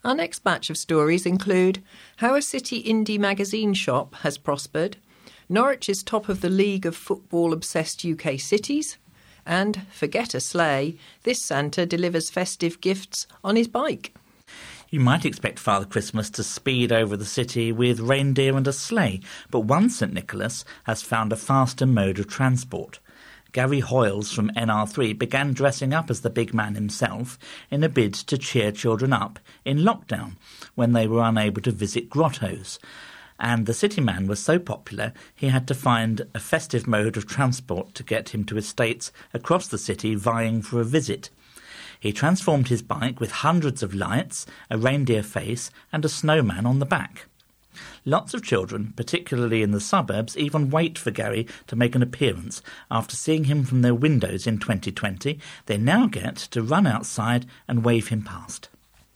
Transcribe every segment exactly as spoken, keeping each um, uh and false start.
Our next batch of stories include how a city indie magazine shop has prospered, Norwich is top of the League of Football-obsessed U K cities, and, forget a sleigh, this Santa delivers festive gifts on his bike. You might expect Father Christmas to speed over the city with reindeer and a sleigh, but one St Nicholas has found a faster mode of transport. Gary Hoyles from N R three began dressing up as the big man himself in a bid to cheer children up in lockdown when they were unable to visit grottos. And the city man was so popular he had to find a festive mode of transport to get him to estates across the city vying for a visit. He transformed his bike with hundreds of lights, a reindeer face and a snowman on the back. Lots of children, particularly in the suburbs, even wait for Gary to make an appearance. After seeing him from their windows in twenty twenty, they now get to run outside and wave him past.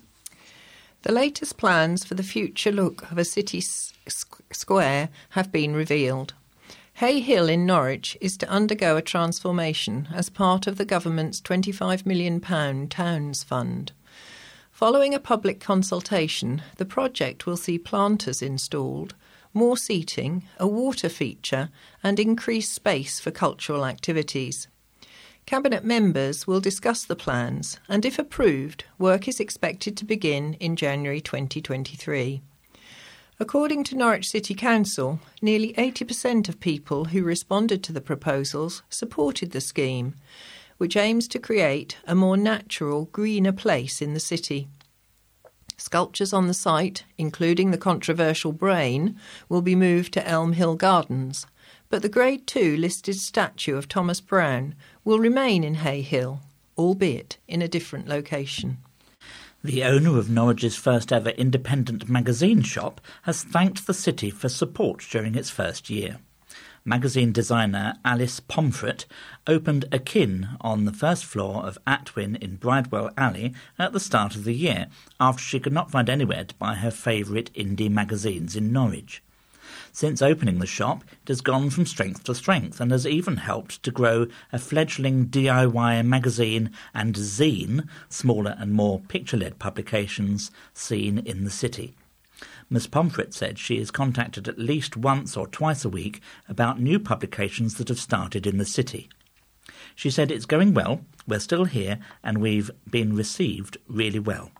The latest plans for the future look of a city s- square have been revealed. Hay Hill in Norwich is to undergo a transformation as part of the government's twenty-five million pounds Towns Fund. Following a public consultation, the project will see planters installed, more seating, a water feature and increased space for cultural activities. Cabinet members will discuss the plans and, if approved, work is expected to begin in January twenty twenty-three. According to Norwich City Council, nearly eighty percent of people who responded to the proposals supported the scheme, which aims to create a more natural, greener place in the city. Sculptures on the site, including the controversial brain, will be moved to Elm Hill Gardens, but the Grade two listed statue of Thomas Brown will remain in Hay Hill, albeit in a different location. The owner of Norwich's first ever independent magazine shop has thanked the city for support during its first year. Magazine designer Alice Pomfret opened Akin on the first floor of Atwin in Bridewell Alley at the start of the year, after she could not find anywhere to buy her favourite indie magazines in Norwich. Since opening the shop, it has gone from strength to strength and has even helped to grow a fledgling D I Y magazine and zine, smaller and more picture-led publications, seen in the city. Miss Pomfret said she is contacted at least once or twice a week about new publications that have started in the city. She said it's going well, we're still here, and we've been received really well.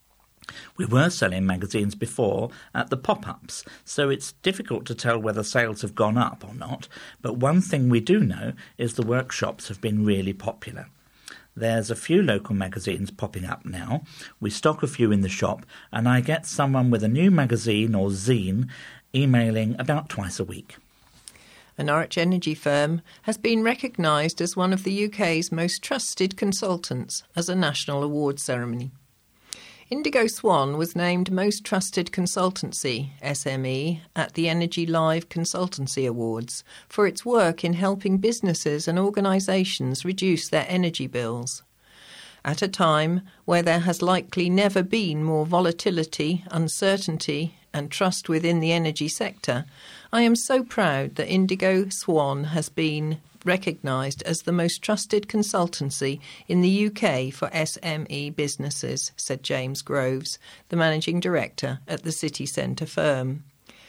We were selling magazines before at the pop-ups, so it's difficult to tell whether sales have gone up or not, but one thing we do know is the workshops have been really popular. There's a few local magazines popping up now. We stock a few in the shop, and I get someone with a new magazine or zine emailing about twice a week. A Norwich energy firm has been recognised as one of the U K's most trusted consultants as a national awards ceremony. Indigo Swan was named Most Trusted Consultancy, S M E, at the Energy Live Consultancy Awards for its work in helping businesses and organisations reduce their energy bills. At a time where there has likely never been more volatility, uncertainty and trust within the energy sector, I am so proud that Indigo Swan has been recognised as the most trusted consultancy in the U K for S M E businesses, said James Groves, the managing director at the city centre firm.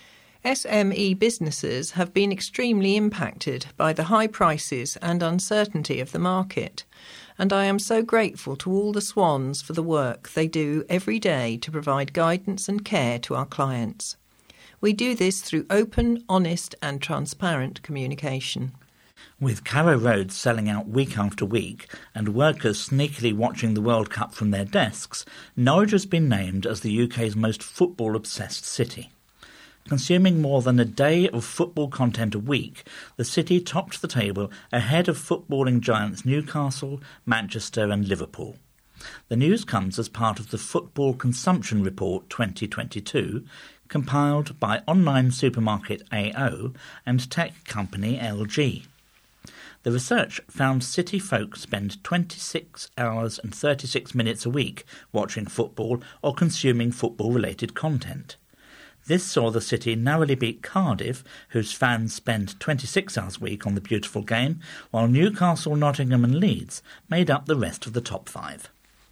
S M E businesses have been extremely impacted by the high prices and uncertainty of the market, and I am so grateful to all the Swans for the work they do every day to provide guidance and care to our clients. We do this through open, honest and transparent communication. With Carrow Road selling out week after week and workers sneakily watching the World Cup from their desks, Norwich has been named as the U K's most football-obsessed city. Consuming more than a day of football content a week, the city topped the table ahead of footballing giants Newcastle, Manchester and Liverpool. The news comes as part of the Football Consumption Report twenty twenty-two, compiled by online supermarket A O and tech company L G. The research found city folk spend twenty-six hours and thirty-six minutes a week watching football or consuming football-related content. This saw the city narrowly beat Cardiff, whose fans spend twenty-six hours a week on the beautiful game, while Newcastle, Nottingham and Leeds made up the rest of the top five.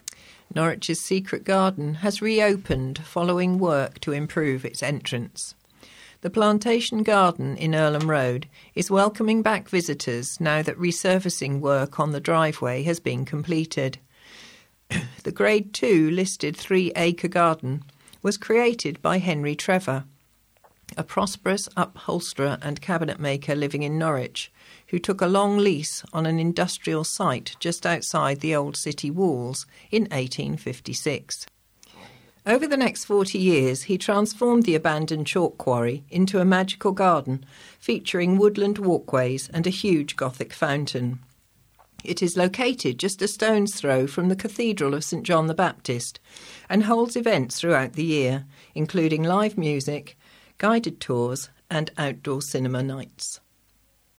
Norwich's secret garden has reopened following work to improve its entrance. The Plantation Garden in Earlham Road is welcoming back visitors now that resurfacing work on the driveway has been completed. The Grade two listed three-acre garden was created by Henry Trevor, a prosperous upholsterer and cabinet maker living in Norwich, who took a long lease on an industrial site just outside the old city walls in eighteen fifty-six. Over the next forty years, he transformed the abandoned chalk quarry into a magical garden featuring woodland walkways and a huge Gothic fountain. It is located just a stone's throw from the Cathedral of St John the Baptist and holds events throughout the year, including live music, guided tours and outdoor cinema nights.